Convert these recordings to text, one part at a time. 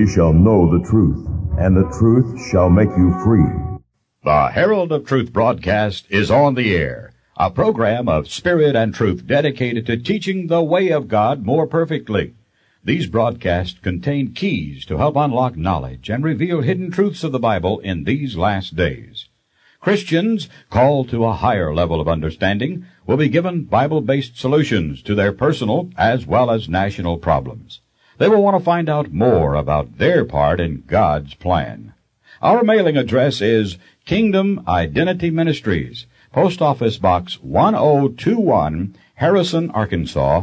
shall know the truth, and the truth shall make you free. The Herald of Truth broadcast is on the air, a program of spirit and truth dedicated to teaching the way of God more perfectly. These broadcasts contain keys to help unlock knowledge and reveal hidden truths of the Bible in these last days. Christians called to a higher level of understanding will be given Bible-based solutions to their personal as well as national problems. They will want to find out more about their part in God's plan. Our mailing address is Kingdom Identity Ministries, Post Office Box 1021, Harrison, Arkansas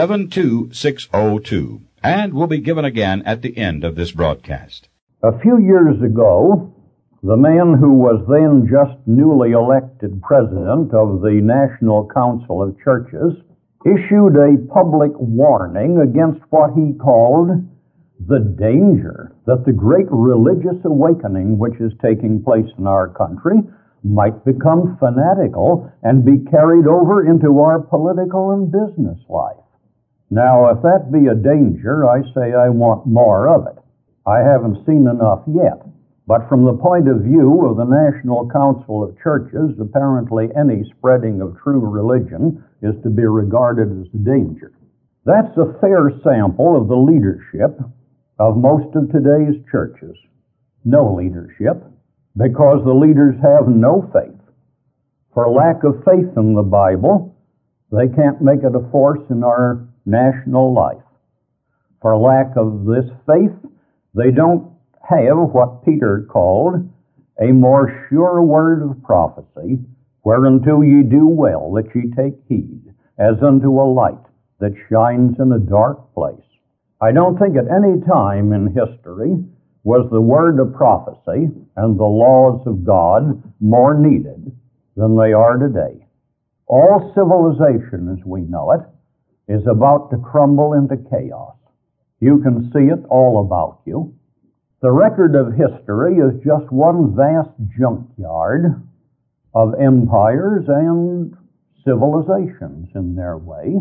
72602, and will be given again at the end of this broadcast. A few years ago, the man who was then just newly elected president of the National Council of Churches issued a public warning against what he called the danger that the great religious awakening which is taking place in our country might become fanatical and be carried over into our political and business life. Now, if that be a danger, I say I want more of it. I haven't seen enough yet. But from the point of view of the National Council of Churches, apparently any spreading of true religion is to be regarded as a danger. That's a fair sample of the leadership of most of today's churches. No leadership, because the leaders have no faith. For lack of faith in the Bible, they can't make it a force in our national life. For lack of this faith, they don't have what Peter called a more sure word of prophecy, whereunto ye do well that ye take heed, as unto a light that shines in a dark place. I don't think at any time in history was the word of prophecy and the laws of God more needed than they are today. All civilization as we know it is about to crumble into chaos. You can see it all about you. The record of history is just one vast junkyard of empires and civilizations in their way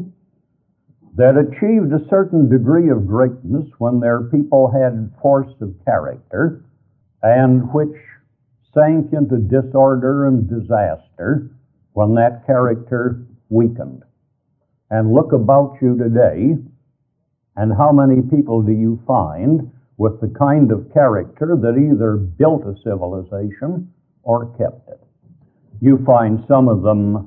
that achieved a certain degree of greatness when their people had force of character and which sank into disorder and disaster when that character weakened. And look about you today, and how many people do you find with the kind of character that either built a civilization or kept it? You find some of them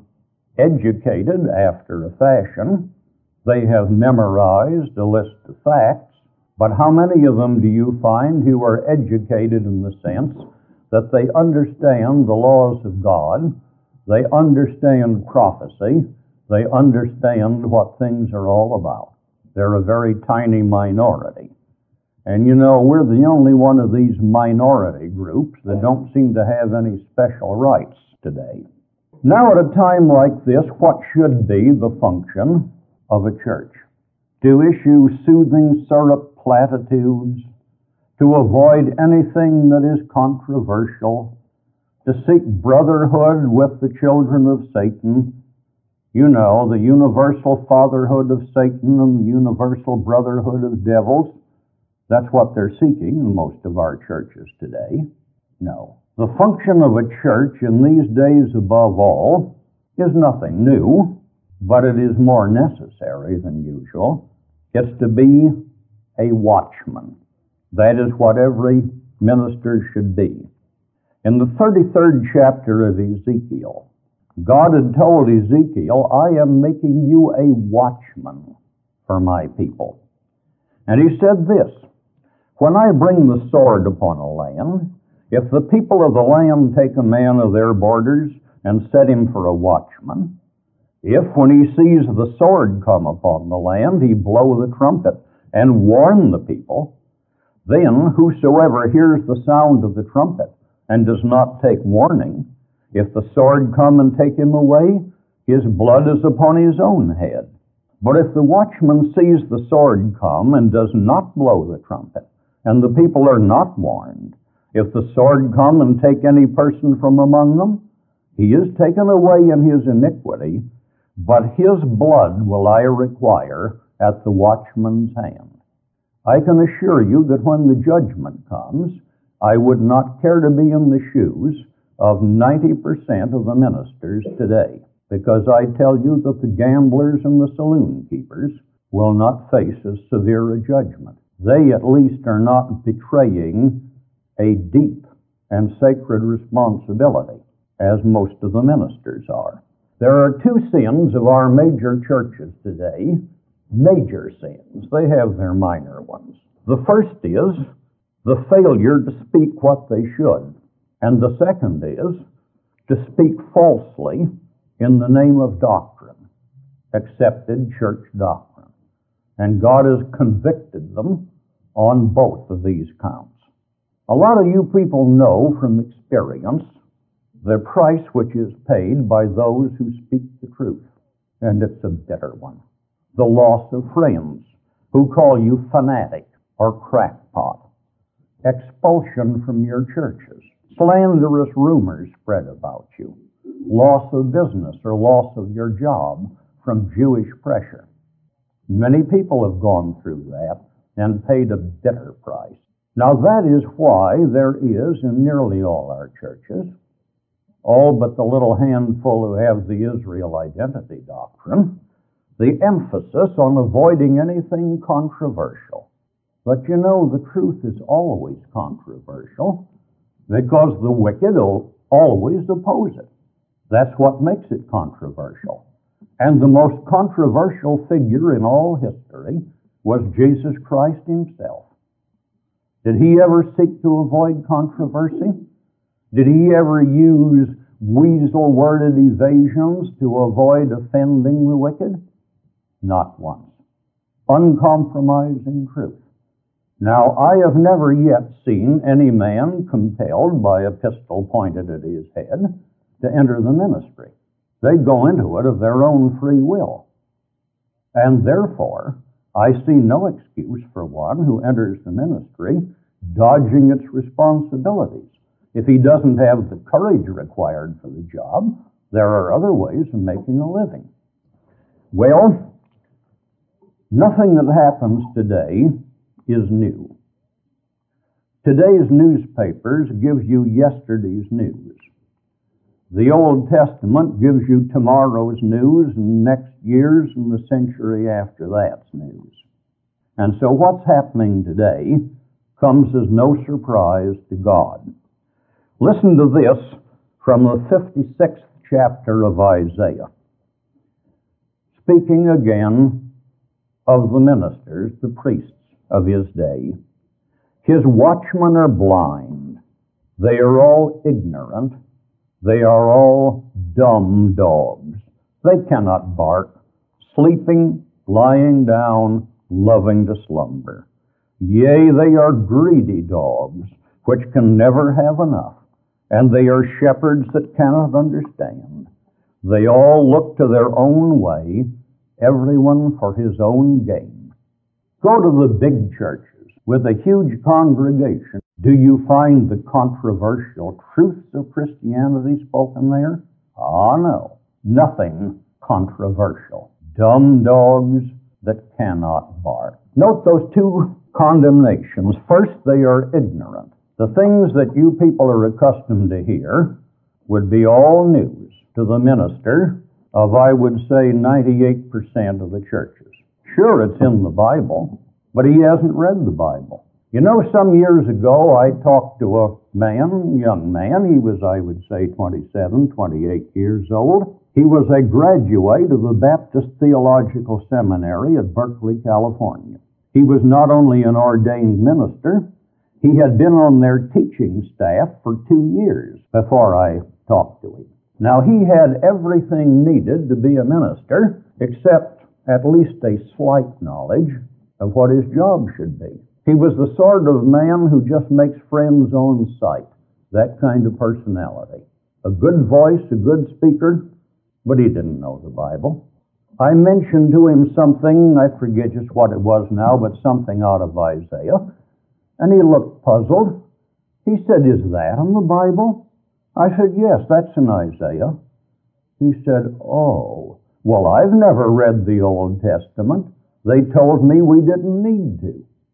educated after a fashion. They have memorized a list of facts, but how many of them do you find who are educated in the sense that they understand the laws of God, they understand prophecy, they understand what things are all about? They're a very tiny minority. And you know, we're the only one of these minority groups that don't seem to have any special rights today. Now, at a time like this, what should be the function of a church? To issue soothing syrup platitudes, to avoid anything that is controversial, to seek brotherhood with the children of Satan. You know, the universal fatherhood of Satan and the universal brotherhood of devils. That's what they're seeking in most of our churches today. No. The function of a church in these days above all is nothing new, but it is more necessary than usual. It's to be a watchman. That is what every minister should be. In the 33rd chapter of Ezekiel, God had told Ezekiel, I am making you a watchman for my people. And he said this, when I bring the sword upon a land, if the people of the land take a man of their borders and set him for a watchman, if when he sees the sword come upon the land, he blow the trumpet and warn the people, then whosoever hears the sound of the trumpet and does not take warning, if the sword come and take him away, his blood is upon his own head. But if the watchman sees the sword come and does not blow the trumpet, and the people are not warned, if the sword come and take any person from among them, he is taken away in his iniquity, but his blood will I require at the watchman's hand. I can assure you that when the judgment comes, I would not care to be in the shoes of 90% of the ministers today, because I tell you that the gamblers and the saloon keepers will not face as severe a judgment. They at least are not betraying a deep and sacred responsibility, as most of the ministers are. There are two sins of our major churches today, major sins. They have their minor ones. The first is the failure to speak what they should, and the second is to speak falsely in the name of doctrine, accepted church doctrine. And God has convicted them on both of these counts. A lot of you people know from experience the price which is paid by those who speak the truth, and it's a bitter one. The loss of friends who call you fanatic or crackpot, expulsion from your churches, slanderous rumors spread about you, loss of business or loss of your job from Jewish pressure. Many people have gone through that and paid a bitter price. Now that is why there is in nearly all our churches, all but the little handful who have the Israel identity doctrine, the emphasis on avoiding anything controversial. But you know, the truth is always controversial because the wicked will always oppose it. That's what makes it controversial. And the most controversial figure in all history was Jesus Christ himself. Did he ever seek to avoid controversy? Did he ever use weasel-worded evasions to avoid offending the wicked? Not once. Uncompromising truth. Now, I have never yet seen any man compelled by a pistol pointed at his head to enter the ministry. They go into it of their own free will. And therefore, I see no excuse for one who enters the ministry dodging its responsibilities. If he doesn't have the courage required for the job, there are other ways of making a living. Well, nothing that happens today is new. Today's newspapers give you yesterday's news. The Old Testament gives you tomorrow's news and next year's and the century after that's news. And so what's happening today comes as no surprise to God. Listen to this from the 56th chapter of Isaiah. Speaking again of the ministers, the priests of his day. His watchmen are blind. They are all ignorant. They are all dumb dogs. They cannot bark, sleeping, lying down, loving to slumber. Yea, they are greedy dogs, which can never have enough, and they are shepherds that cannot understand. They all look to their own way, everyone for his own gain. Go to the big churches with a huge congregation. Do you find the controversial truths of Christianity spoken there? Ah, no. Nothing controversial. Dumb dogs that cannot bark. Note those two condemnations. First, they are ignorant. The things that you people are accustomed to hear would be all news to the minister of, I would say, 98% of the churches. Sure, it's in the Bible, but he hasn't read the Bible. You know, some years ago, I talked to a young man. He was, I would say, 27, 28 years old. He was a graduate of the Baptist Theological Seminary at Berkeley, California. He was not only an ordained minister, he had been on their teaching staff for 2 years before I talked to him. Now, he had everything needed to be a minister, except at least a slight knowledge of what his job should be. He was the sort of man who just makes friends on sight, that kind of personality. A good voice, a good speaker, but he didn't know the Bible. I mentioned to him something, I forget just what it was now, but something out of Isaiah, and he looked puzzled. He said, "Is that in the Bible?" I said, "Yes, that's in Isaiah." He said, "Oh, well, I've never read the Old Testament. They told me we didn't need to."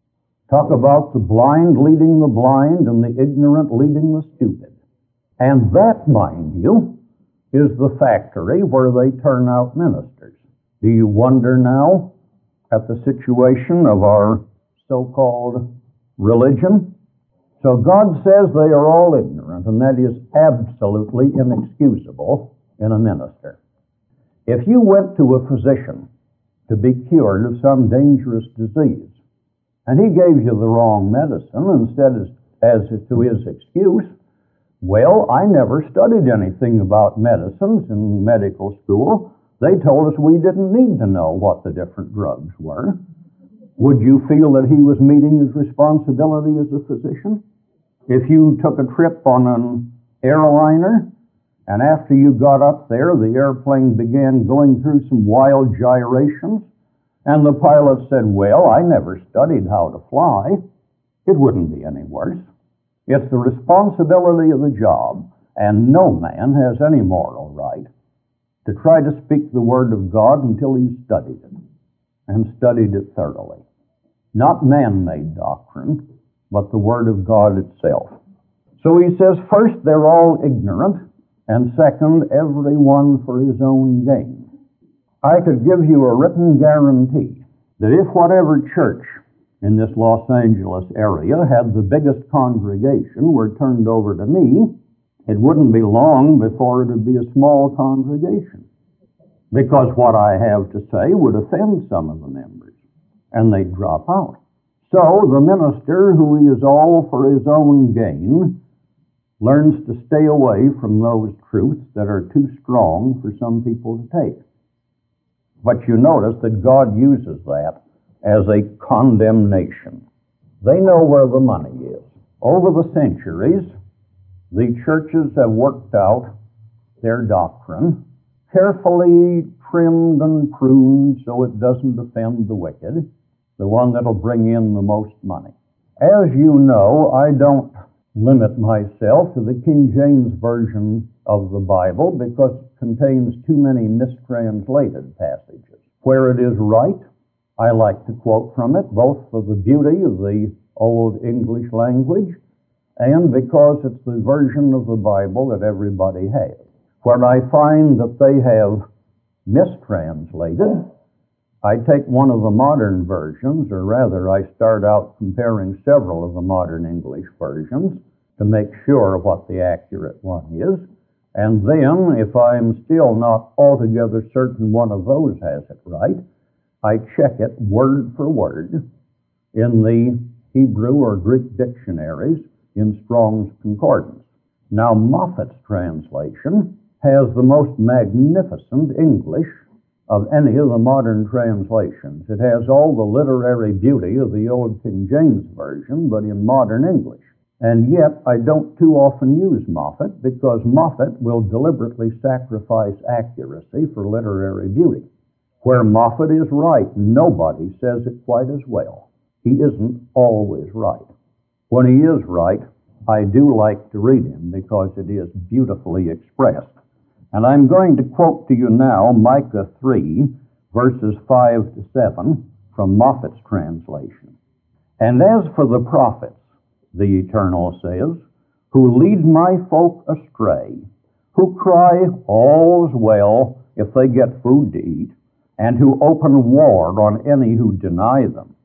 Talk about the blind leading the blind and the ignorant leading the stupid. And that, mind you, is the factory where they turn out ministers. Do you wonder now at the situation of our so-called religion? So God says they are all ignorant, and that is absolutely inexcusable in a minister. If you went to a physician to be cured of some dangerous disease, and he gave you the wrong medicine, and said as to his excuse, well, I never studied anything about medicines in medical school. They told us we didn't need to know what the different drugs were. Would you feel that he was meeting his responsibility as a physician? If you took a trip on an airliner, and after you got up there, the airplane began going through some wild gyrations, and the pilot said, well, I never studied how to fly, it wouldn't be any worse. It's the responsibility of the job, and no man has any moral right to try to speak the Word of God until he's studied it, and studied it thoroughly. Not man-made doctrine, but the Word of God itself. So he says, first, they're all ignorant, and second, every one for his own gain. I could give you a written guarantee that if whatever church in this Los Angeles area had the biggest congregation were turned over to me, it wouldn't be long before it would be a small congregation, because what I have to say would offend some of the members, and they'd drop out. So the minister, who is all for his own gain, learns to stay away from those truths that are too strong for some people to take. But you notice that God uses that as a condemnation. They know where the money is. Over the centuries, the churches have worked out their doctrine, carefully trimmed and pruned so it doesn't offend the wicked, the one that'll bring in the most money. As you know, I don't limit myself to the King James Version of the Bible because it contains too many mistranslated passages. Where it is right, I like to quote from it, both for the beauty of the Old English language and because it's the version of the Bible that everybody has. Where I find that they have mistranslated, I take one of the modern versions, or rather I start out comparing several of the modern English versions to make sure what the accurate one is. And then, if I'm still not altogether certain one of those has it right, I check it word for word in the Hebrew or Greek dictionaries in Strong's Concordance. Now, Moffat's translation has the most magnificent English of any of the modern translations. It has all the literary beauty of the old King James Version, but in modern English. And yet, I don't too often use Moffat because Moffat will deliberately sacrifice accuracy for literary beauty. Where Moffat is right, nobody says it quite as well. He isn't always right. When he is right, I do like to read him because it is beautifully expressed. And I'm going to quote to you now Micah 3, verses 5 to 7 from Moffat's translation. And as for the prophets, the Eternal says, who lead my folk astray, who cry, all's well, if they get food to eat, and who open war on any who deny them.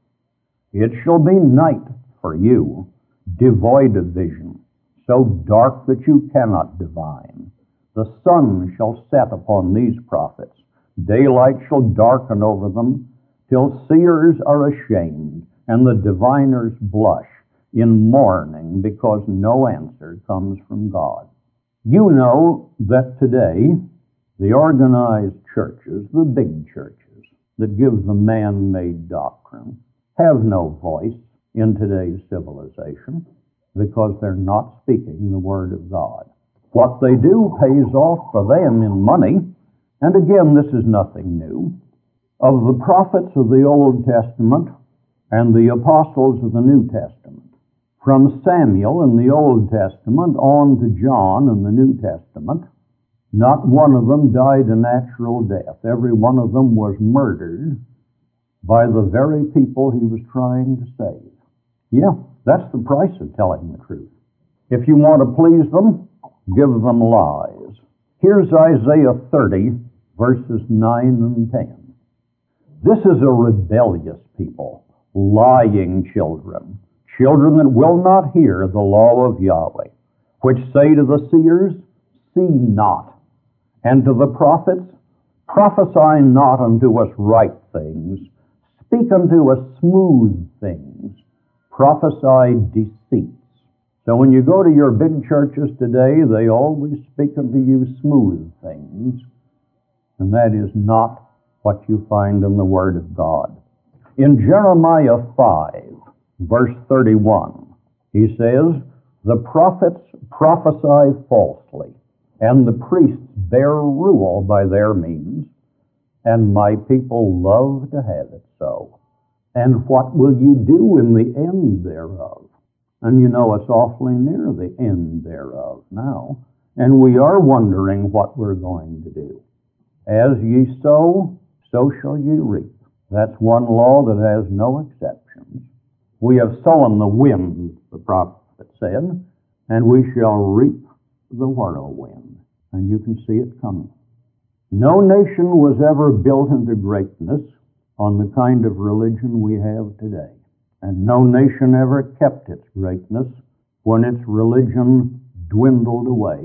It shall be night for you, devoid of vision, so dark that you cannot divine. The sun shall set upon these prophets. Daylight shall darken over them, till seers are ashamed, and the diviners blush in mourning because no answer comes from God. You know that today the organized churches, the big churches that give the man-made doctrine, have no voice in today's civilization because they're not speaking the Word of God. What they do pays off for them in money, and again, this is nothing new. Of the prophets of the Old Testament and the apostles of the New Testament, from Samuel in the Old Testament on to John in the New Testament, not one of them died a natural death. Every one of them was murdered by the very people he was trying to save. Yeah, that's the price of telling the truth. If you want to please them, give them lies. Here's Isaiah 30, verses 9 and 10. This is a rebellious people, lying children, children that will not hear the law of Yahweh, which say to the seers, see not, and to the prophets, prophesy not unto us right things, speak unto us smooth things, prophesy deceits. So when you go to your big churches today, they always speak unto you smooth things, and that is not what you find in the Word of God. In Jeremiah 5, verse 31, he says, the prophets prophesy falsely, and the priests bear rule by their means, and my people love to have it so. And what will ye do in the end thereof? And you know it's awfully near the end thereof now, and we are wondering what we're going to do. As ye sow, so shall ye reap. That's one law that has no exceptions. We have sown the wind, the prophet said, and we shall reap the whirlwind. And you can see it coming. No nation was ever built into greatness on the kind of religion we have today. And no nation ever kept its greatness when its religion dwindled away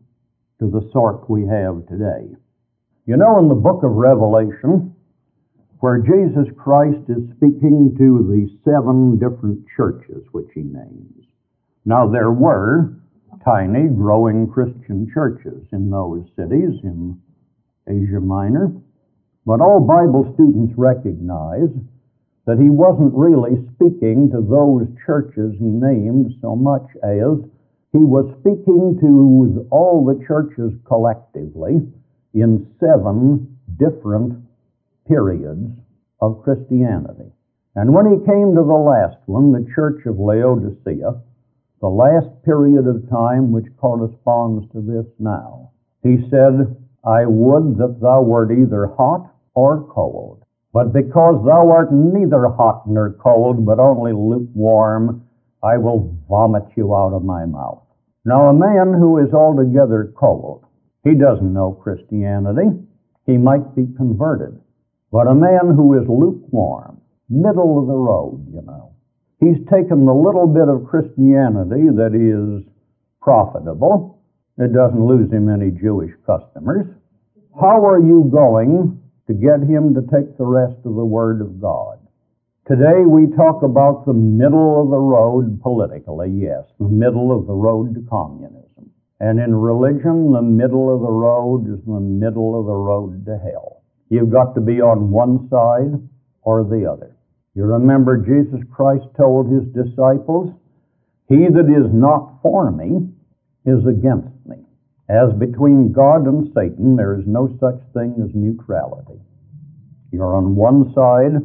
to the sort we have today. You know, in the book of Revelation, where Jesus Christ is speaking to the 7 different churches which he names. Now, there were tiny, growing Christian churches in those cities in Asia Minor, but all Bible students recognize that he wasn't really speaking to those churches he named so much as he was speaking to all the churches collectively in 7 different periods of Christianity. And when he came to the last one, the Church of Laodicea, the last period of time which corresponds to this now, he said, I would that thou wert either hot or cold. But because thou art neither hot nor cold, but only lukewarm, I will vomit you out of my mouth. Now, a man who is altogether cold, he doesn't know Christianity. He might be converted. But a man who is lukewarm, middle of the road, you know, he's taken the little bit of Christianity that is profitable. It doesn't lose him any Jewish customers. How are you going to get him to take the rest of the Word of God? Today we talk about the middle of the road politically, yes, the middle of the road to communism. And in religion, the middle of the road is the middle of the road to hell. You've got to be on one side or the other. You remember Jesus Christ told his disciples, he that is not for me is against me. As between God and Satan, there is no such thing as neutrality. You're on one side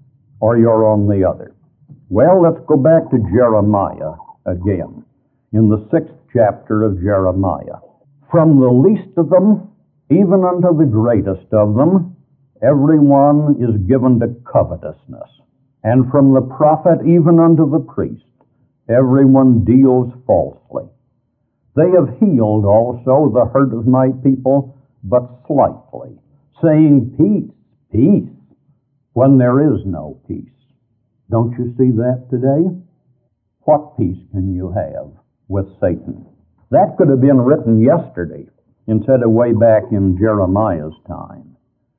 or you're on the other. Well, let's go back to Jeremiah again, in the 6th chapter of Jeremiah. From the least of them, even unto the greatest of them, everyone is given to covetousness. And from the prophet even unto the priest, everyone deals falsely. They have healed also the hurt of my people, but slightly, saying, peace, peace, when there is no peace. Don't you see that today? What peace can you have with Satan? That could have been written yesterday instead of way back in Jeremiah's time.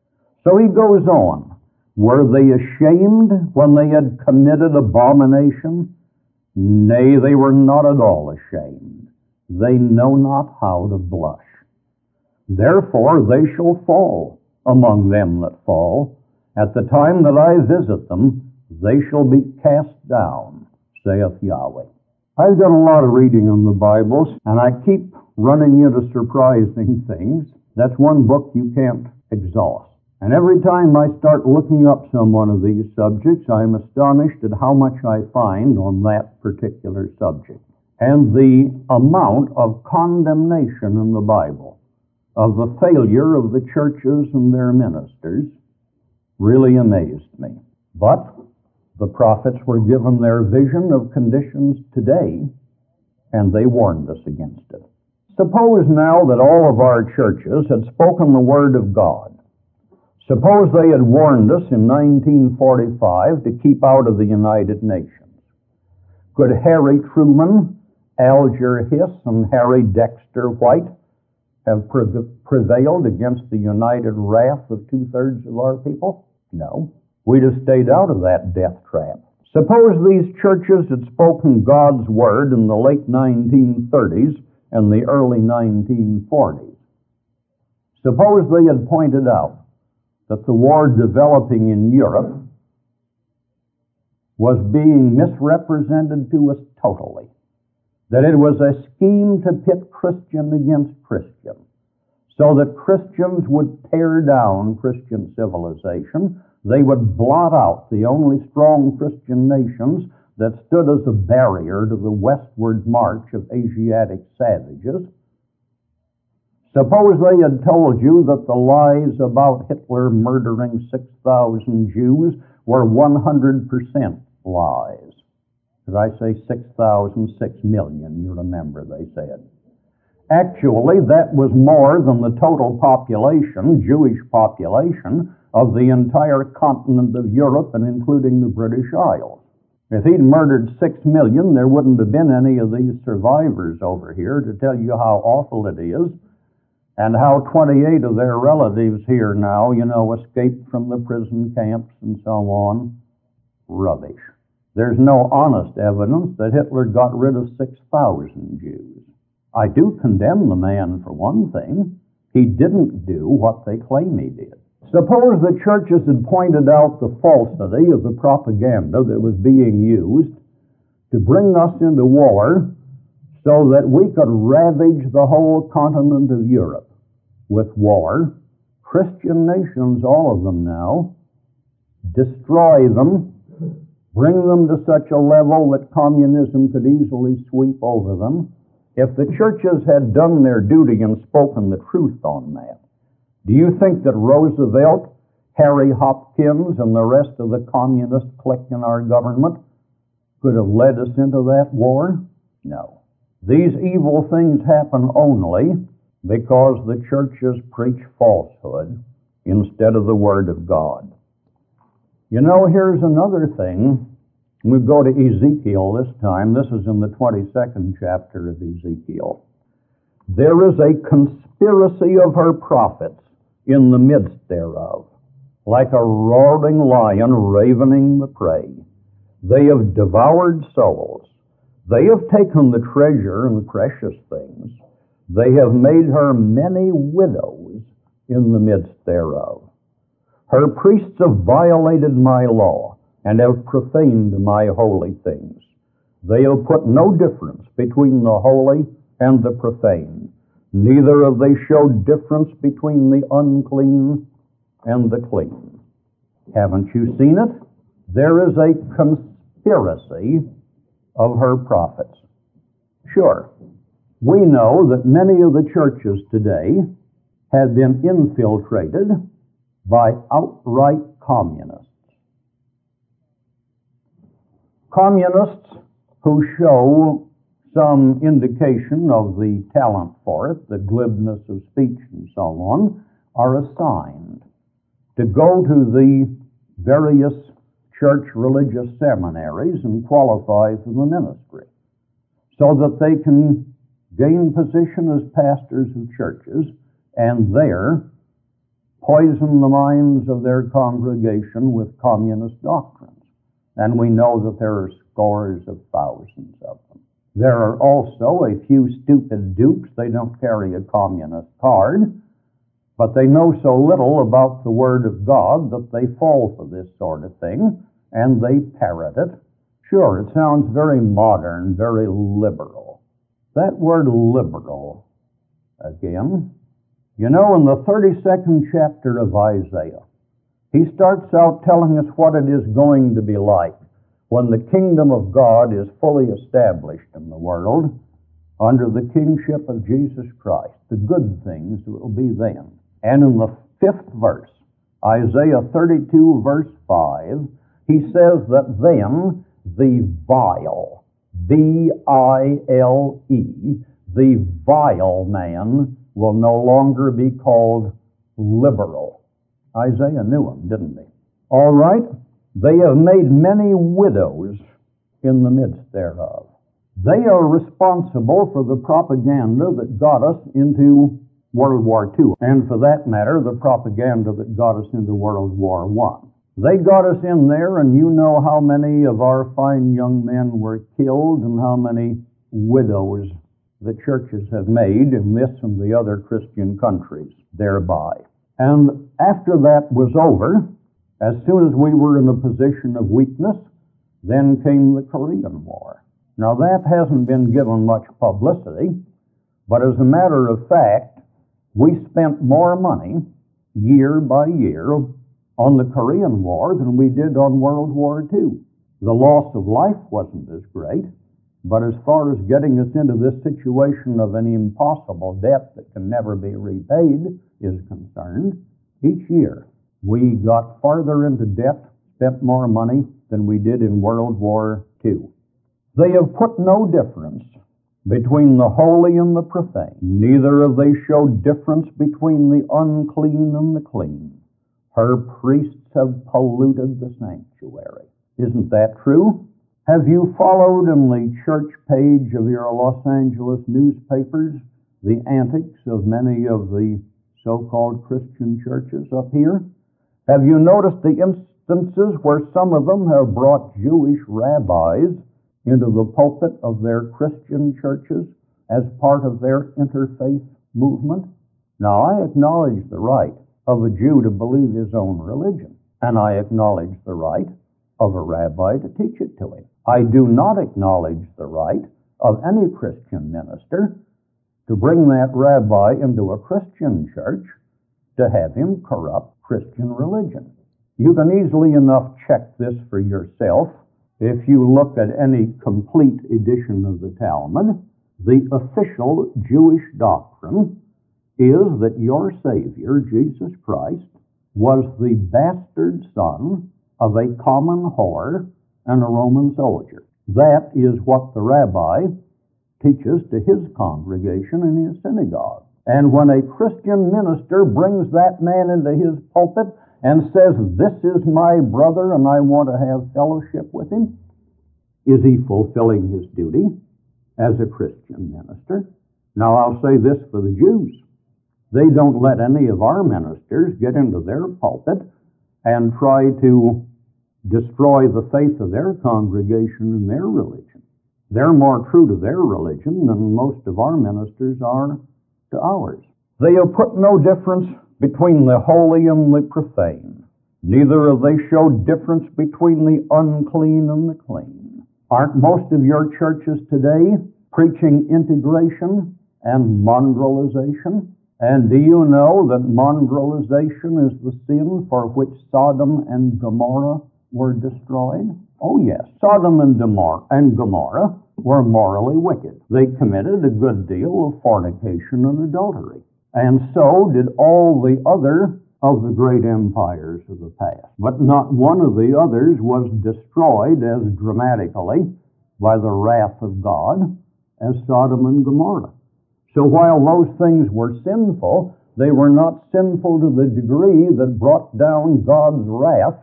So he goes on. Were they ashamed when they had committed abomination? Nay, they were not at all ashamed. They know not how to blush. Therefore they shall fall among them that fall. At the time that I visit them, they shall be cast down, saith Yahweh. I've done a lot of reading on the Bibles, and I keep running into surprising things. That's one book you can't exhaust. And every time I start looking up some one of these subjects, I'm astonished at how much I find on that particular subject. And the amount of condemnation in the Bible of the failure of the churches and their ministers really amazed me. But The prophets were given their vision of conditions today, and they warned us against it. Suppose now that all of our churches had spoken the Word of God. Suppose they had warned us in 1945 to keep out of the United Nations. Could Harry Truman, Alger Hiss, and Harry Dexter White have prevailed against the united wrath of two-thirds of our people? No. We'd have stayed out of that death trap. Suppose these churches had spoken God's Word in the late 1930s and the early 1940s. Suppose they had pointed out that the war developing in Europe was being misrepresented to us totally, that it was a scheme to pit Christian against Christian, so that Christians would tear down Christian civilization. They would blot out the only strong Christian nations that stood as a barrier to the westward march of Asiatic savages. Suppose they had told you that the lies about Hitler murdering 6,000 Jews were 100% lies. Did I say 6,000? 6 million, you remember they said. Actually, that was more than the total population, Jewish population, of the entire continent of Europe and including the British Isles. If he'd murdered 6 million, there wouldn't have been any of these survivors over here to tell you how awful it is, and how 28 of their relatives here now, escaped from the prison camps and so on. Rubbish. There's no honest evidence that Hitler got rid of 6,000 Jews. I do condemn the man for one thing. He didn't do what they claim he did. Suppose the churches had pointed out the falsity of the propaganda that was being used to bring us into war so that we could ravage the whole continent of Europe with war. Christian nations, all of them now, destroy them, bring them to such a level that communism could easily sweep over them. If the churches had done their duty and spoken the truth on that, do you think that Roosevelt, Harry Hopkins, and the rest of the communist clique in our government could have led us into that war? No. These evil things happen only because the churches preach falsehood instead of the Word of God. Here's another thing. We go to Ezekiel this time. This is in the 22nd chapter of Ezekiel. There is a conspiracy of her prophets in the midst thereof, like a roaring lion ravening the prey. They have devoured souls. They have taken the treasure and precious things. They have made her many widows in the midst thereof. Her priests have violated my law and have profaned my holy things. They have put no difference between the holy and the profane. Neither have they showed difference between the unclean and the clean. Haven't you seen it? There is a conspiracy of her prophets. Sure, we know that many of the churches today have been infiltrated by outright communists. Communists who show some indication of the talent for it, the glibness of speech and so on, are assigned to go to the various church religious seminaries and qualify for the ministry so that they can gain position as pastors of churches and there poison the minds of their congregation with communist doctrines. And we know that there are scores of thousands of them. There are also a few stupid dupes. They don't carry a communist card, but they know so little about the Word of God that they fall for this sort of thing, and they parrot it. Sure, it sounds very modern, very liberal. That word liberal, again, in the 32nd chapter of Isaiah, he starts out telling us what it is going to be like when the kingdom of God is fully established in the world under the kingship of Jesus Christ, the good things that will be then. And in the 5th verse, Isaiah 32, verse 5, he says that then the vile, V-I-L-E, the vile man will no longer be called liberal. Isaiah knew him, didn't he? All right, they have made many widows in the midst thereof. They are responsible for the propaganda that got us into World War II, and for that matter, the propaganda that got us into World War I. They got us in there, and you know how many of our fine young men were killed and how many widows the churches have made in this and the other Christian countries thereby. And after that was over, as soon as we were in a position of weakness, then came the Korean War. Now that hasn't been given much publicity, but as a matter of fact, we spent more money year by year on the Korean War than we did on World War II. The loss of life wasn't as great, but as far as getting us into this situation of an impossible debt that can never be repaid is concerned, each year we got farther into debt, spent more money than we did in World War II. They have put no difference between the holy and the profane. Neither have they showed difference between the unclean and the clean. Her priests have polluted the sanctuary. Isn't that true? Have you followed in the church page of your Los Angeles newspapers the antics of many of the so-called Christian churches up here? Have you noticed the instances where some of them have brought Jewish rabbis into the pulpit of their Christian churches as part of their interfaith movement? Now, I acknowledge the right of a Jew to believe his own religion, and I acknowledge the right of a rabbi to teach it to him. I do not acknowledge the right of any Christian minister to bring that rabbi into a Christian church to have him corrupt Christian religion. You can easily enough check this for yourself. If you look at any complete edition of the Talmud, the official Jewish doctrine is that your Savior, Jesus Christ, was the bastard son of a common whore and a Roman soldier. That is what the rabbi teaches to his congregation in his synagogue. And when a Christian minister brings that man into his pulpit and says, "This is my brother and I want to have fellowship with him," is he fulfilling his duty as a Christian minister? Now I'll say this for the Jews. They don't let any of our ministers get into their pulpit and try to destroy the faith of their congregation and their religion. They're more true to their religion than most of our ministers are to ours. They have put no difference between the holy and the profane. Neither have they showed difference between the unclean and the clean. Aren't most of your churches today preaching integration and mongrelization? And do you know that mongrelization is the sin for which Sodom and Gomorrah were destroyed? Oh yes, Sodom and Gomorrah were morally wicked. They committed a good deal of fornication and adultery. And so did all the other of the great empires of the past. But not one of the others was destroyed as dramatically by the wrath of God as Sodom and Gomorrah. So while those things were sinful, they were not sinful to the degree that brought down God's wrath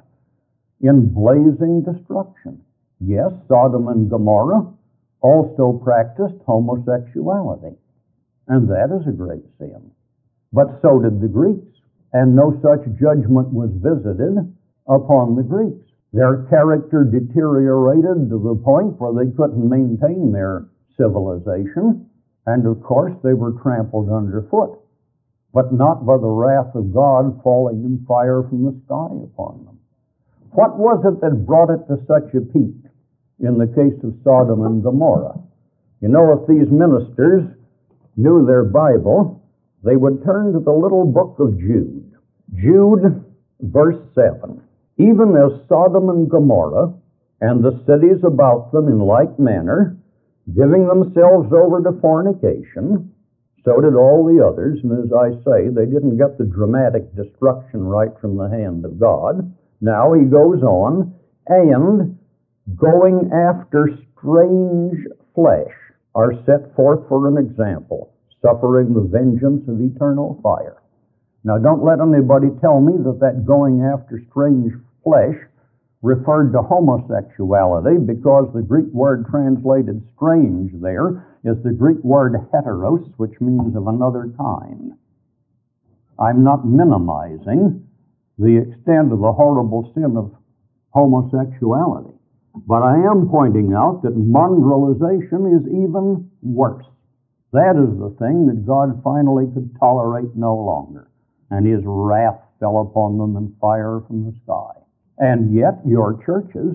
in blazing destruction. Yes, Sodom and Gomorrah also practiced homosexuality, and that is a great sin. But so did the Greeks, and no such judgment was visited upon the Greeks. Their character deteriorated to the point where they couldn't maintain their civilization, and of course they were trampled underfoot, but not by the wrath of God falling in fire from the sky upon them. What was it that brought it to such a peak in the case of Sodom and Gomorrah? You know, if these ministers knew their Bible, they would turn to the little book of Jude. Jude, verse 7. Even as Sodom and Gomorrah and the cities about them in like manner, giving themselves over to fornication, so did all the others. And as I say, they didn't get the dramatic destruction right from the hand of God. Now he goes on, and going after strange flesh are set forth for an example, suffering the vengeance of eternal fire. Now, don't let anybody tell me that going after strange flesh referred to homosexuality, because the Greek word translated strange there is the Greek word heteros, which means of another kind. I'm not minimizing the extent of the horrible sin of homosexuality, but I am pointing out that mongrelization is even worse. That is the thing that God finally could tolerate no longer, and His wrath fell upon them in fire from the sky. And yet your churches,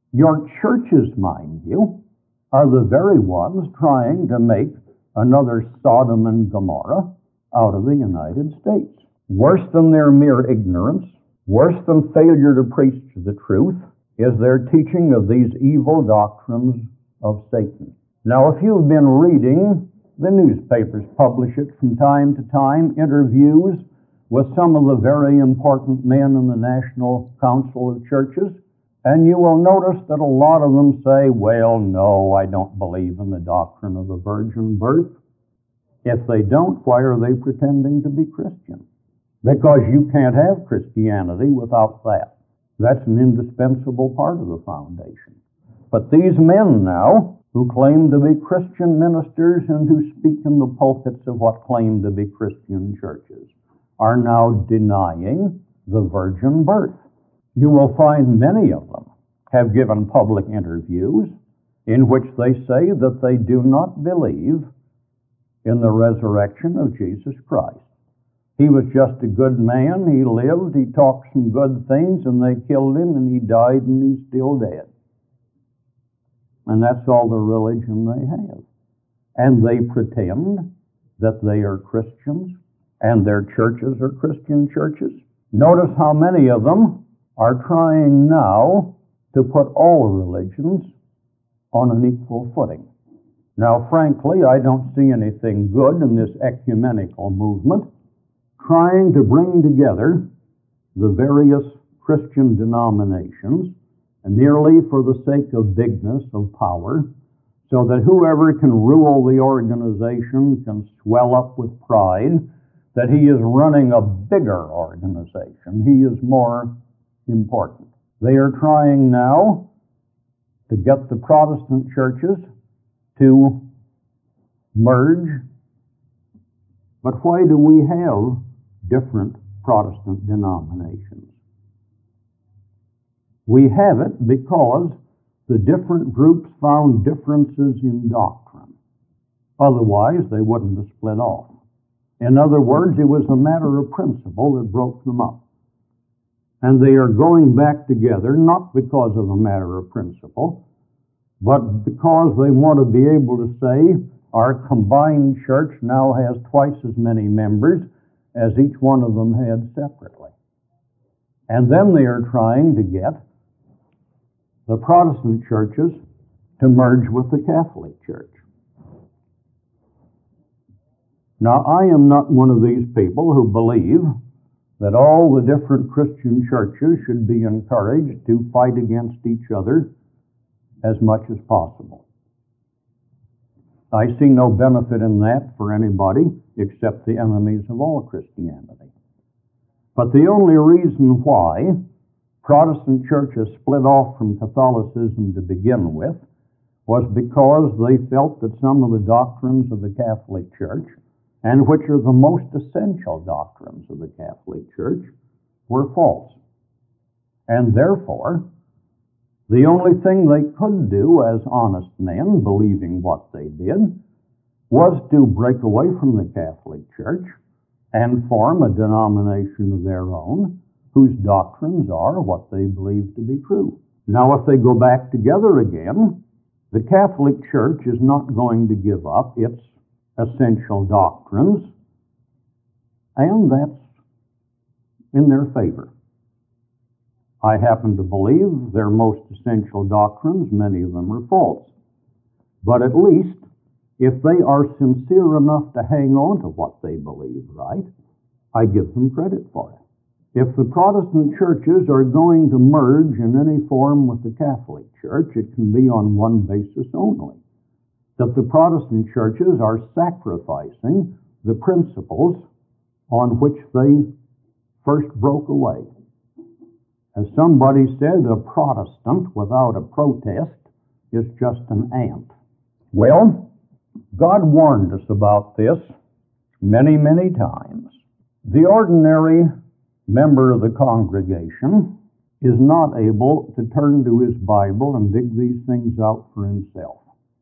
mind you, are the very ones trying to make another Sodom and Gomorrah out of the United States. Worse than their mere ignorance, worse than failure to preach the truth, is their teaching of these evil doctrines of Satan. Now, if you've been reading, the newspapers publish it from time to time, interviews with some of the very important men in the National Council of Churches, and you will notice that a lot of them say, well, no, I don't believe in the doctrine of the virgin birth. If they don't, why are they pretending to be Christian? Because you can't have Christianity without that. That's an indispensable part of the foundation. But these men now, who claim to be Christian ministers and who speak in the pulpits of what claim to be Christian churches, are now denying the virgin birth. You will find many of them have given public interviews in which they say that they do not believe in the resurrection of Jesus Christ. He was just a good man, he lived, he talked some good things, and they killed him, and he died, and he's still dead. And that's all the religion they have. And they pretend that they are Christians, and their churches are Christian churches. Notice how many of them are trying now to put all religions on an equal footing. Now, frankly, I don't see anything good in this ecumenical movement trying to bring together the various Christian denominations merely for the sake of bigness of power, so that whoever can rule the organization can swell up with pride that he is running a bigger organization. He is more important. They are trying now to get the Protestant churches to merge. But why do we have different Protestant denominations? We have it because the different groups found differences in doctrine. Otherwise, they wouldn't have split off. In other words, it was a matter of principle that broke them up. And they are going back together, not because of a matter of principle, but because they want to be able to say, our combined church now has twice as many members as each one of them had separately. And then they are trying to get the Protestant churches to merge with the Catholic Church. Now, I am not one of these people who believe that all the different Christian churches should be encouraged to fight against each other as much as possible. I see no benefit in that for anybody except the enemies of all Christianity. But the only reason why Protestant churches split off from Catholicism to begin with was because they felt that some of the doctrines of the Catholic Church, and which are the most essential doctrines of the Catholic Church, were false. And therefore, the only thing they could do as honest men, believing what they did, was to break away from the Catholic Church and form a denomination of their own whose doctrines are what they believe to be true. Now, if they go back together again, the Catholic Church is not going to give up its essential doctrines, and that's in their favor. I happen to believe their most essential doctrines, many of them are false. But at least, if they are sincere enough to hang on to what they believe, right, I give them credit for it. If the Protestant churches are going to merge in any form with the Catholic Church, it can be on one basis only, that the Protestant churches are sacrificing the principles on which they first broke away. As somebody said, a Protestant without a protest is just an ant. Well, God warned us about this many, many times. The ordinary member of the congregation is not able to turn to his Bible and dig these things out for himself.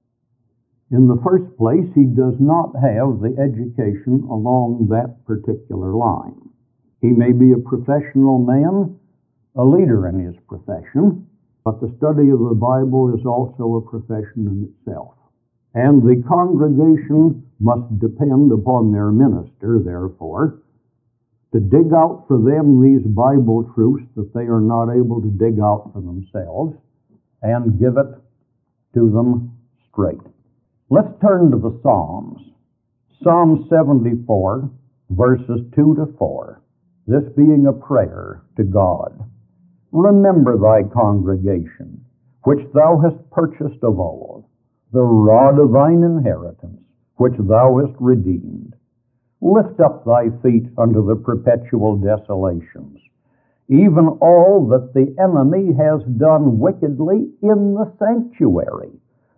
In the first place, he does not have the education along that particular line. He may be a professional man, a leader in his profession, but the study of the Bible is also a profession in itself. And the congregation must depend upon their minister, therefore, to dig out for them these Bible truths that they are not able to dig out for themselves and give it to them straight. Let's turn to the Psalms. Psalm 74, verses 2 to 4. This being a prayer to God. Remember thy congregation, which thou hast purchased of old, the rod of thine inheritance, which thou hast redeemed. Lift up thy feet unto the perpetual desolations, even all that the enemy has done wickedly in the sanctuary,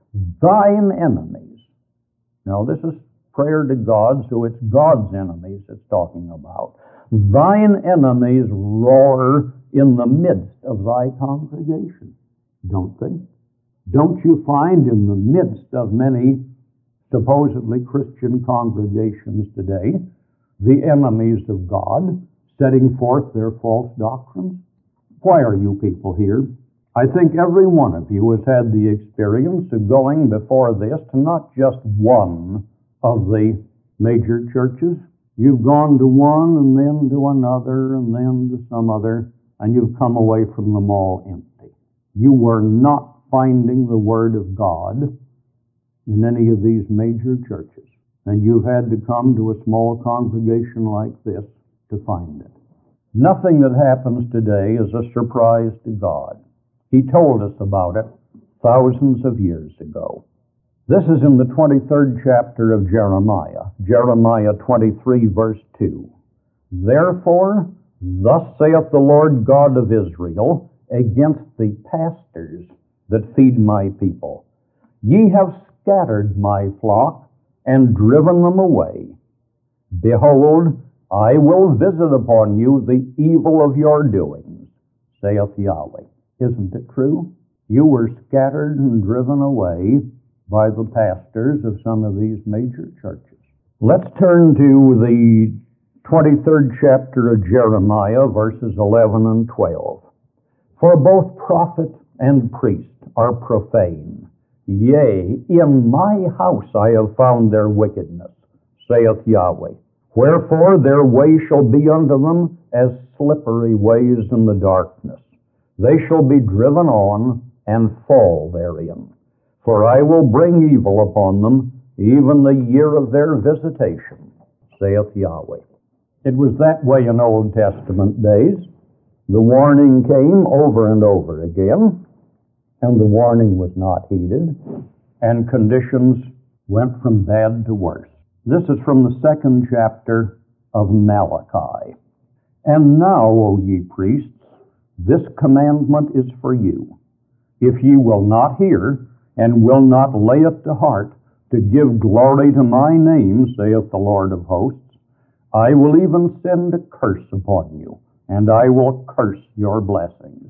thine enemies. Now this is prayer to God, so it's God's enemies it's talking about. Thine enemies roar in the midst of thy congregation, don't they? Don't you find in the midst of many supposedly Christian congregations today the enemies of God setting forth their false doctrines? Why are you people here? I think every one of you has had the experience of going before this to not just one of the major churches. You've gone to one and then to another and then to some other, and you've come away from them all empty. You were not finding the Word of God in any of these major churches, and you've had to come to a small congregation like this to find it. Nothing that happens today is a surprise to God. He told us about it thousands of years ago. This is in the 23rd chapter of Jeremiah, Jeremiah 23, verse 2. Therefore, thus saith the Lord God of Israel against the pastors that feed my people. Ye have scattered my flock and driven them away. Behold, I will visit upon you the evil of your doings, saith Yahweh. Isn't it true? You were scattered and driven away by the pastors of some of these major churches. Let's turn to the 23rd chapter of Jeremiah, verses 11 and 12. For both prophet and priest are profane. Yea, in my house I have found their wickedness, saith Yahweh. Wherefore their way shall be unto them as slippery ways in the darkness. They shall be driven on and fall therein. For I will bring evil upon them, even the year of their visitation, saith Yahweh. It was that way in Old Testament days. The warning came over and over again, and the warning was not heeded, and conditions went from bad to worse. This is from the 2nd chapter of Malachi. And now, O ye priests, this commandment is for you. If ye will not hear, and will not lay it to heart, to give glory to my name, saith the Lord of hosts, I will even send a curse upon you, and I will curse your blessings.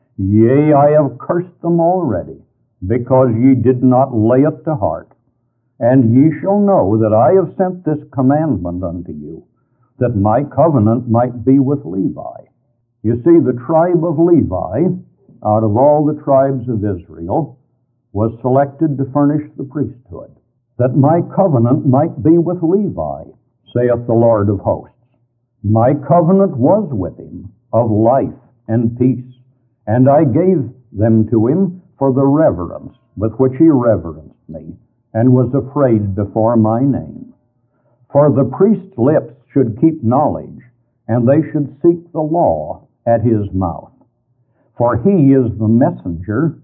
Yea, I have cursed them already, because ye did not lay it to heart. And ye shall know that I have sent this commandment unto you, that my covenant might be with Levi. You see, the tribe of Levi, out of all the tribes of Israel, was selected to furnish the priesthood, that my covenant might be with Levi, saith the Lord of hosts. My covenant was with him of life and peace, and I gave them to him for the reverence with which he reverenced me, and was afraid before my name. For the priest's lips should keep knowledge, and they should seek the law at his mouth. For he is the messenger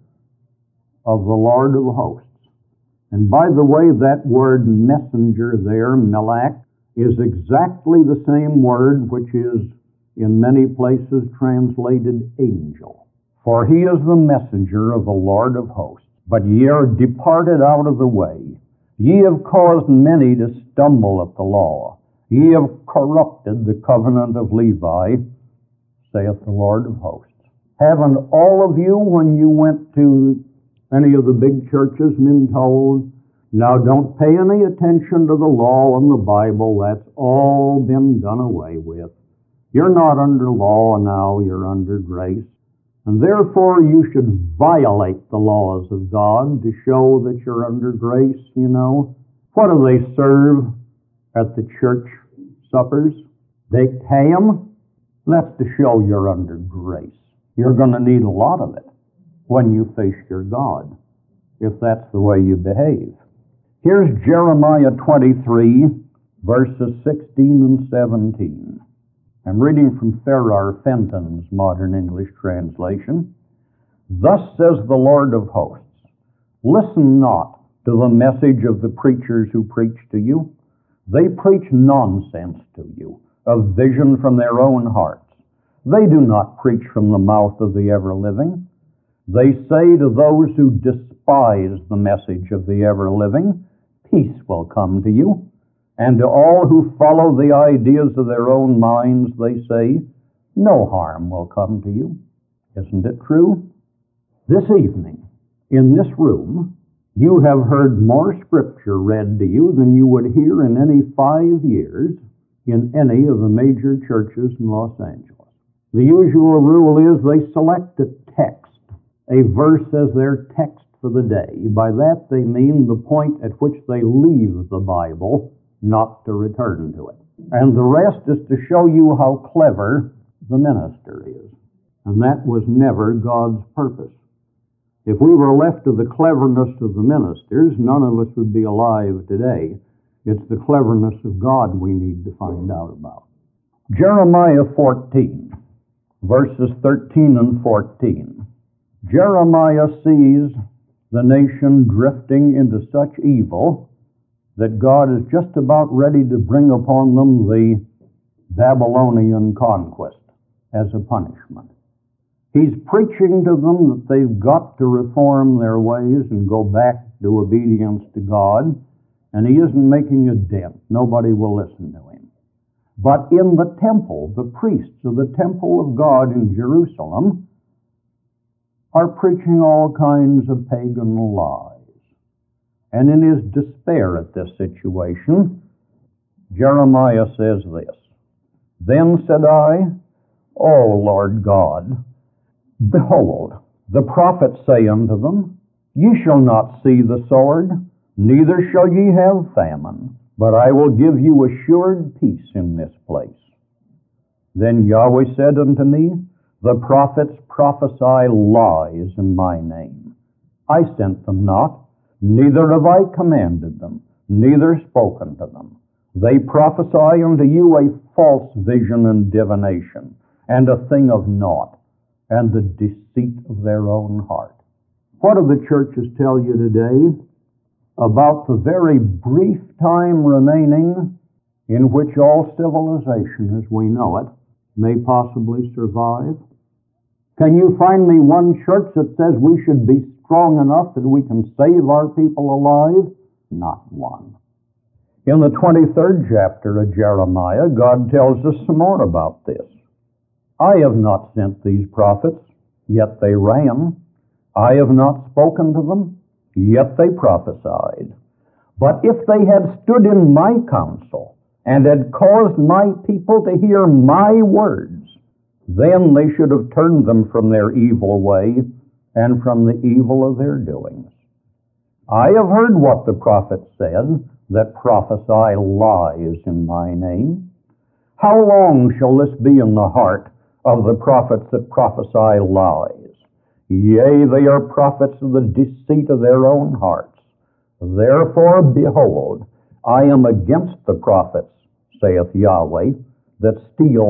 of the Lord of hosts. And by the way, that word messenger there, melech, is exactly the same word which is in many places translated angel. For he is the messenger of the Lord of hosts. But ye are departed out of the way. Ye have caused many to stumble at the law. Ye have corrupted the covenant of Levi, saith the Lord of hosts. Haven't all of you, when you went to any of the big churches, been told, now don't pay any attention to the law and the Bible, that's all been done away with. You're not under law now, you're under grace. And therefore you should violate the laws of God to show that you're under grace, you know. What do they serve at the church suppers? Baked ham? That's to show you're under grace. You're going to need a lot of it when you face your God, if that's the way you behave. Here's Jeremiah 23, verses 16 and 17. I'm reading from Farrar Fenton's Modern English Translation. Thus says the Lord of hosts, listen not to the message of the preachers who preach to you. They preach nonsense to you, a vision from their own hearts. They do not preach from the mouth of the ever-living. They say to those who despise the message of the ever-living, peace will come to you. And to all who follow the ideas of their own minds, they say, no harm will come to you. Isn't it true? This evening, in this room, you have heard more Scripture read to you than you would hear in any 5 years in any of the major churches in Los Angeles. The usual rule is they select a text, a verse as their text for the day. By that they mean the point at which they leave the Bible, not to return to it. And the rest is to show you how clever the minister is. And that was never God's purpose. If we were left to the cleverness of the ministers, none of us would be alive today. It's the cleverness of God we need to find out about. Jeremiah 14, verses 13 and 14. Jeremiah sees the nation drifting into such evil that God is just about ready to bring upon them the Babylonian conquest as a punishment. He's preaching to them that they've got to reform their ways and go back to obedience to God, and he isn't making a dent. Nobody will listen to him. But in the temple, the priests of the temple of God in Jerusalem are preaching all kinds of pagan lies. And in his despair at this situation, Jeremiah says this, Then said I, O Lord God, behold, the prophets say unto them, Ye shall not see the sword, neither shall ye have famine, but I will give you assured peace in this place. Then Yahweh said unto me, The prophets prophesy lies in my name. I sent them not, neither have I commanded them, neither spoken to them. They prophesy unto you a false vision and divination, and a thing of naught, and the deceit of their own heart. What do the churches tell you today about the very brief time remaining in which all civilization as we know it may possibly survive? Can you find me one church that says we should be strong enough that we can save our people alive? Not one. In the 23rd chapter of Jeremiah, God tells us some more about this. I have not sent these prophets, yet they ran. I have not spoken to them, yet they prophesied. But if they had stood in my counsel and had caused my people to hear my words, then they should have turned them from their evil way and from the evil of their doings. I have heard what the prophets said that prophesy lies in my name. How long shall this be in the heart of the prophets that prophesy lies? Yea, they are prophets of the deceit of their own hearts. Therefore, behold, I am against the prophets, saith Yahweh, that steal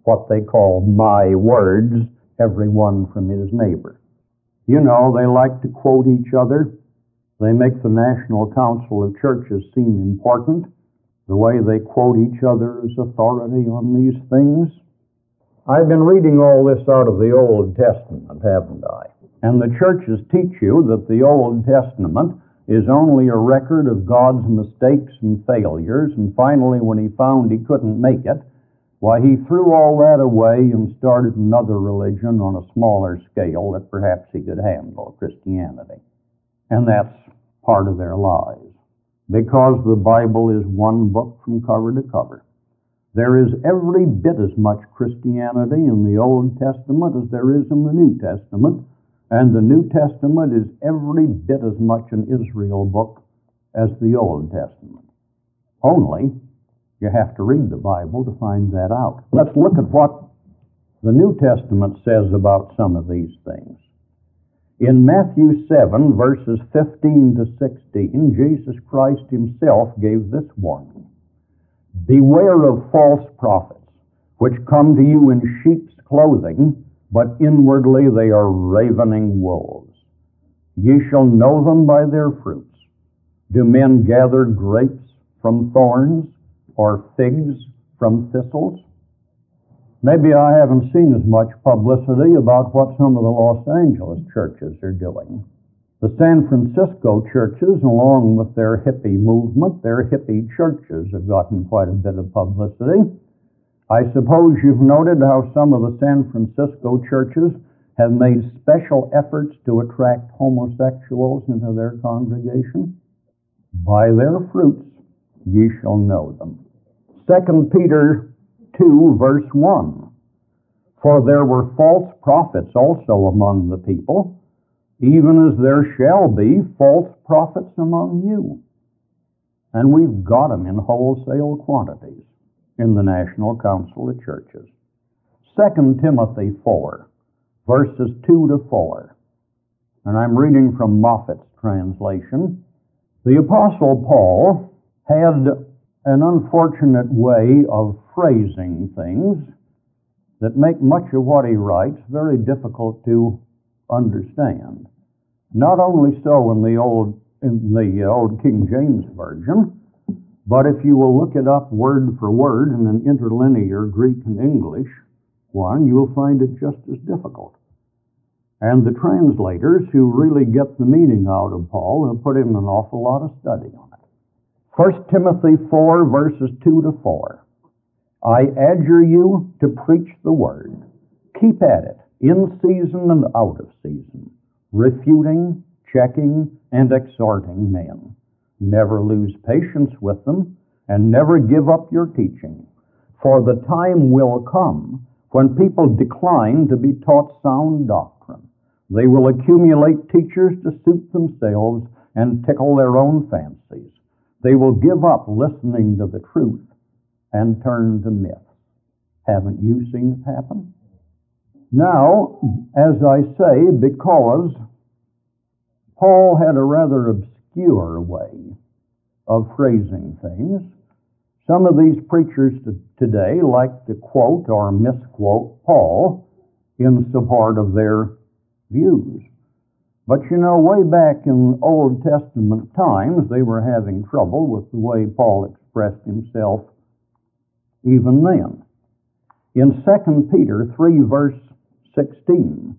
what they call my words, every one from his neighbor. You know, they like to quote each other. They make the National Council of Churches seem important, the way they quote each other as authority on these things. I've been reading all this out of the Old Testament, haven't I? And the churches teach you that the Old Testament is only a record of God's mistakes and failures, and finally, when he found he couldn't make it, why, he threw all that away and started another religion on a smaller scale that perhaps he could handle, Christianity. And that's part of their lies, because the Bible is one book from cover to cover. There is every bit as much Christianity in the Old Testament as there is in the New Testament, and the New Testament is every bit as much an Israel book as the Old Testament. Only, you have to read the Bible to find that out. Let's look at what the New Testament says about some of these things. In Matthew 7, verses 15 to 16, Jesus Christ himself gave this warning. Beware of false prophets, which come to you in sheep's clothing, but inwardly they are ravening wolves. Ye shall know them by their fruits. Do men gather grapes from thorns, or figs from thistles? Maybe I haven't seen as much publicity about what some of the Los Angeles churches are doing. The San Francisco churches, along with their hippie movement, their hippie churches have gotten quite a bit of publicity. I suppose you've noted how some of the San Francisco churches have made special efforts to attract homosexuals into their congregation. By their fruits ye shall know them. 2 Peter 2, verse 1. For there were false prophets also among the people, even as there shall be false prophets among you. And we've got them in wholesale quantities in the National Council of Churches. 2 Timothy 4, verses 2 to 4. And I'm reading from Moffat's translation. The Apostle Paul had an unfortunate way of phrasing things that make much of what he writes very difficult to understand. Not only so in the old King James Version, but if you will look it up word for word in an interlinear Greek and English one, you'll find it just as difficult. And the translators who really get the meaning out of Paul have put in an awful lot of study on it. 1 Timothy 4, verses 2 to 4. I adjure you to preach the word. Keep at it, in season and out of season, refuting, checking, and exhorting men. Never lose patience with them, and never give up your teaching. For the time will come when people decline to be taught sound doctrine. They will accumulate teachers to suit themselves and tickle their own fancies. They will give up listening to the truth and turn to myths. Haven't you seen it happen? Now, as I say, because Paul had a rather obscure way of phrasing things, some of these preachers today like to quote or misquote Paul in support of their views. But you know, way back in Old Testament times, they were having trouble with the way Paul expressed himself even then. In 2 Peter 3, verse 16,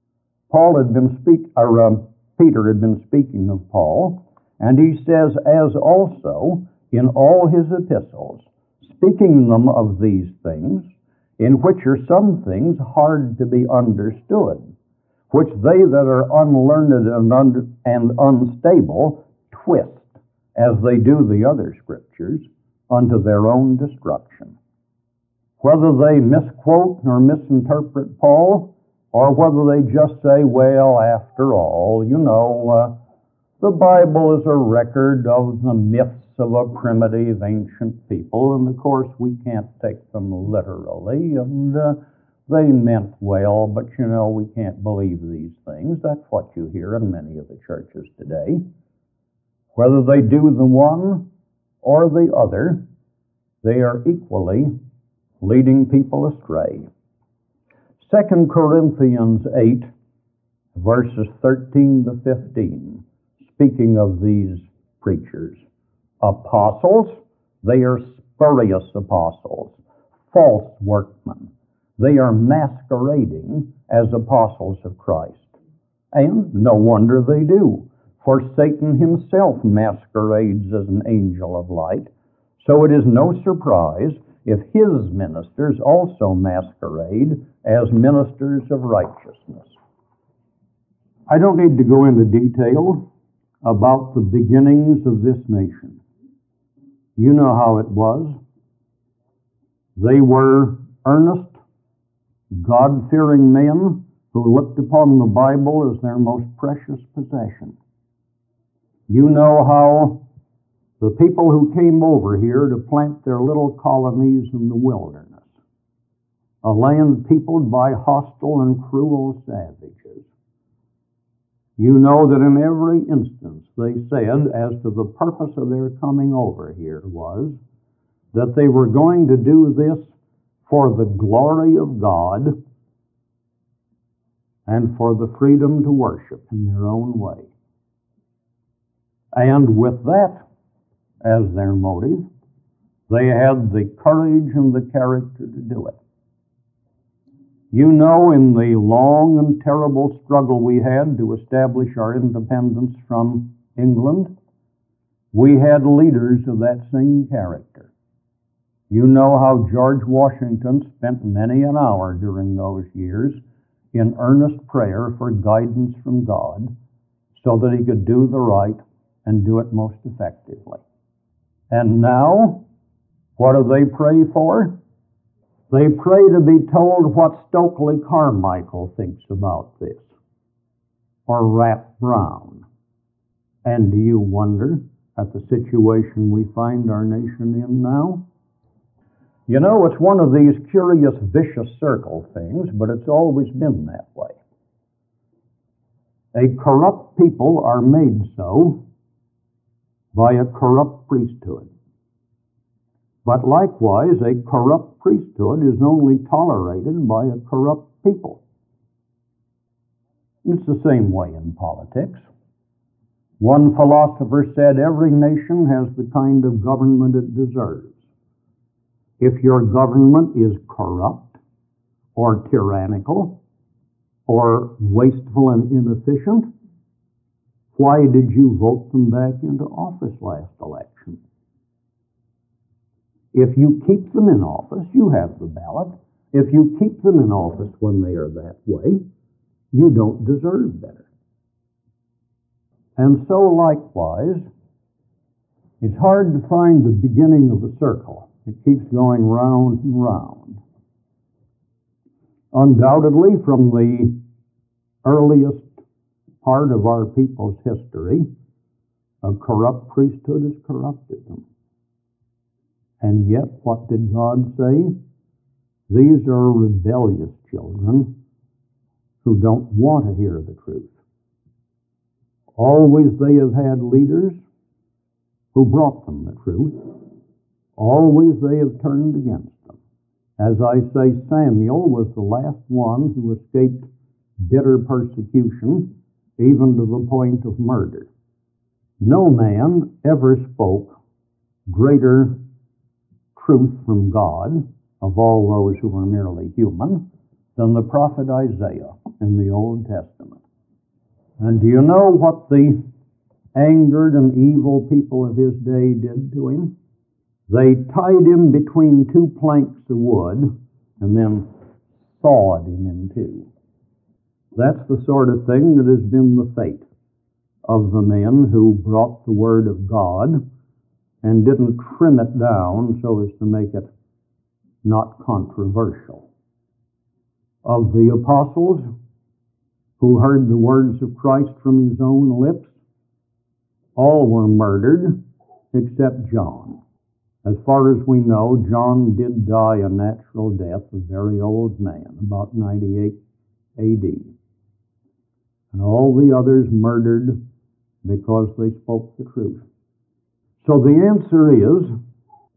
Peter had been speaking of Paul, and he says, as also in all his epistles, speaking them of these things, in which are some things hard to be understood, which they that are unlearned and unstable twist, as they do the other scriptures, unto their own destruction. Whether they misquote or misinterpret Paul, or whether they just say, well, after all, the Bible is a record of the myths of a primitive ancient people, and of course we can't take them literally, and they meant well, but we can't believe these things. That's what you hear in many of the churches today. Whether they do the one or the other, they are equally leading people astray. 2 Corinthians 8, verses 13 to 15, speaking of these preachers. Apostles, they are spurious apostles, false workmen. They are masquerading as apostles of Christ. And no wonder they do, for Satan himself masquerades as an angel of light. So it is no surprise if his ministers also masquerade as ministers of righteousness. I don't need to go into detail about the beginnings of this nation. You know how it was. They were earnest, God-fearing men who looked upon the Bible as their most precious possession. You know how the people who came over here to plant their little colonies in the wilderness, a land peopled by hostile and cruel savages. You know that in every instance they said, as to the purpose of their coming over here was, that they were going to do this for the glory of God and for the freedom to worship in their own way. And with that as their motive, they had the courage and the character to do it. You know, in the long and terrible struggle we had to establish our independence from England, we had leaders of that same character. You know how George Washington spent many an hour during those years in earnest prayer for guidance from God so that he could do the right and do it most effectively. And now, what do they pray for? They pray to be told what Stokely Carmichael thinks about this, or Rap Brown. And do you wonder at the situation we find our nation in now? You know, it's one of these curious vicious circle things, but it's always been that way. A corrupt people are made so by a corrupt priesthood. But likewise, a corrupt priesthood is only tolerated by a corrupt people. It's the same way in politics. One philosopher said every nation has the kind of government it deserves. If your government is corrupt or tyrannical or wasteful and inefficient, why did you vote them back into office last election? If you keep them in office, you have the ballot. If you keep them in office when they are that way, you don't deserve better. And so likewise, it's hard to find the beginning of the circle. It keeps going round and round. Undoubtedly, from the earliest part of our people's history, a corrupt priesthood has corrupted them. And yet, what did God say? These are rebellious children who don't want to hear the truth. Always they have had leaders who brought them the truth. Always they have turned against them. As I say, Samuel was the last one who escaped bitter persecution, even to the point of murder. No man ever spoke greater truth from God, of all those who were merely human, than the prophet Isaiah in the Old Testament. And do you know what the angered and evil people of his day did to him? They tied him between two planks of wood and then sawed him in two. That's the sort of thing that has been the fate of the men who brought the Word of God and didn't trim it down so as to make it not controversial. Of the apostles who heard the words of Christ from his own lips, all were murdered except John. As far as we know, John did die a natural death, a very old man, about 98 A.D. And all the others murdered because they spoke the truth. So the answer is,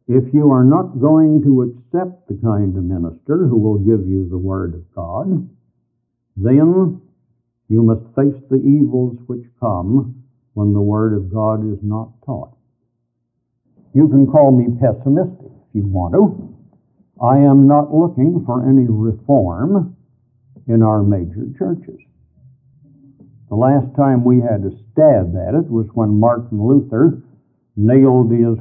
If you are not going to accept the kind of minister who will give you the Word of God, then you must face the evils which come when the Word of God is not taught. You can call me pessimistic if you want to. I am not looking for any reform in our major churches. The last time we had a stab at it was when Martin Luther nailed his,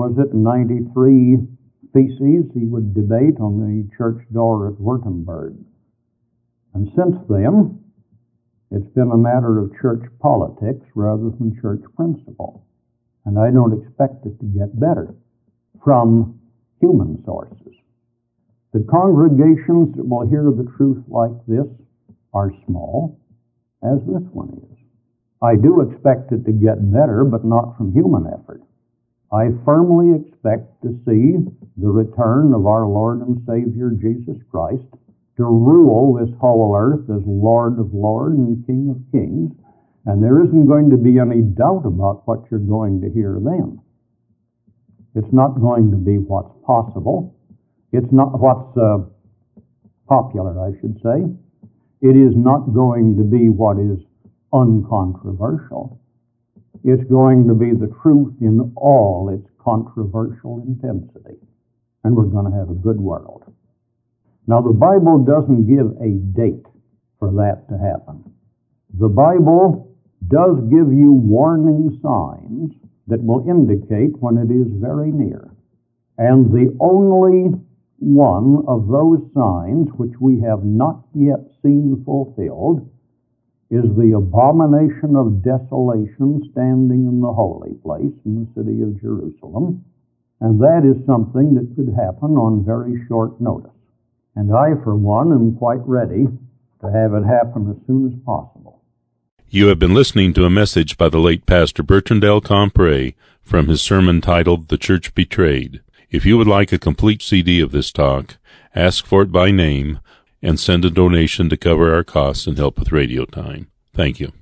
93 theses he would debate on the church door at Württemberg. And since then, it's been a matter of church politics rather than church principle. And I don't expect it to get better from human sources. The congregations that will hear the truth like this are small, as this one is. I do expect it to get better, but not from human effort. I firmly expect to see the return of our Lord and Savior Jesus Christ to rule this whole earth as Lord of Lords and King of Kings, and there isn't going to be any doubt about what you're going to hear then. It's not going to be what's possible. It's not what's popular, I should say. It is not going to be what is uncontroversial. It's going to be the truth in all its controversial intensity. And we're going to have a good world. Now, the Bible doesn't give a date for that to happen. The Bible does give you warning signs that will indicate when it is very near. And the only one of those signs which we have not yet seen fulfilled is the abomination of desolation standing in the holy place in the city of Jerusalem. And that is something that could happen on very short notice. And I, for one, am quite ready to have it happen as soon as possible. You have been listening to a message by the late Pastor Bertrand L. Compré from his sermon titled The Church Betrayed. If you would like a complete CD of this talk, ask for it by name and send a donation to cover our costs and help with radio time. Thank you.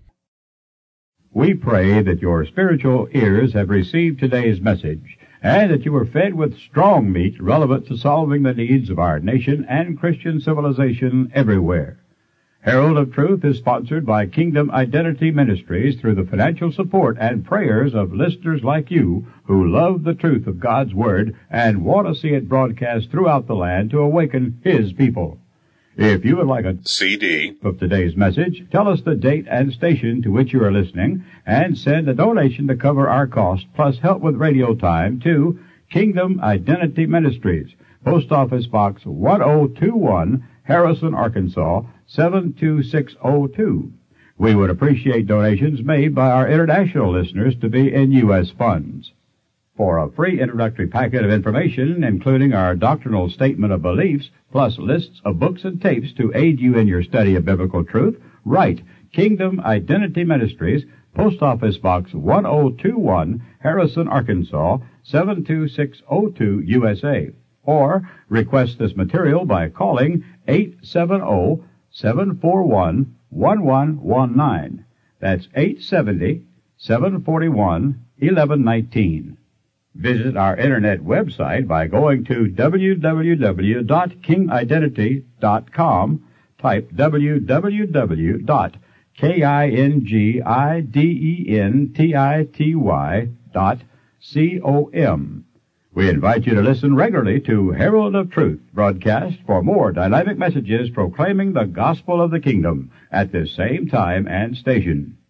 We pray that your spiritual ears have received today's message and that you are fed with strong meat relevant to solving the needs of our nation and Christian civilization everywhere. Herald of Truth is sponsored by Kingdom Identity Ministries through the financial support and prayers of listeners like you who love the truth of God's Word and want to see it broadcast throughout the land to awaken His people. If you would like a CD of today's message, tell us the date and station to which you are listening and send a donation to cover our cost plus help with radio time to Kingdom Identity Ministries, Post Office Box 1021, Harrison, Arkansas, 72602. We would appreciate donations made by our international listeners to be in U.S. funds. For a free introductory packet of information, including our doctrinal statement of beliefs, plus lists of books and tapes to aid you in your study of biblical truth, write Kingdom Identity Ministries, Post Office Box 1021, Harrison, Arkansas, 72602, USA. Or request this material by calling 870-741-1119. That's 870-741-1119. Visit our internet website by going to www.kingidentity.com. Type www.kingidentity.com. We invite you to listen regularly to Herald of Truth broadcast for more dynamic messages proclaiming the gospel of the kingdom at this same time and station.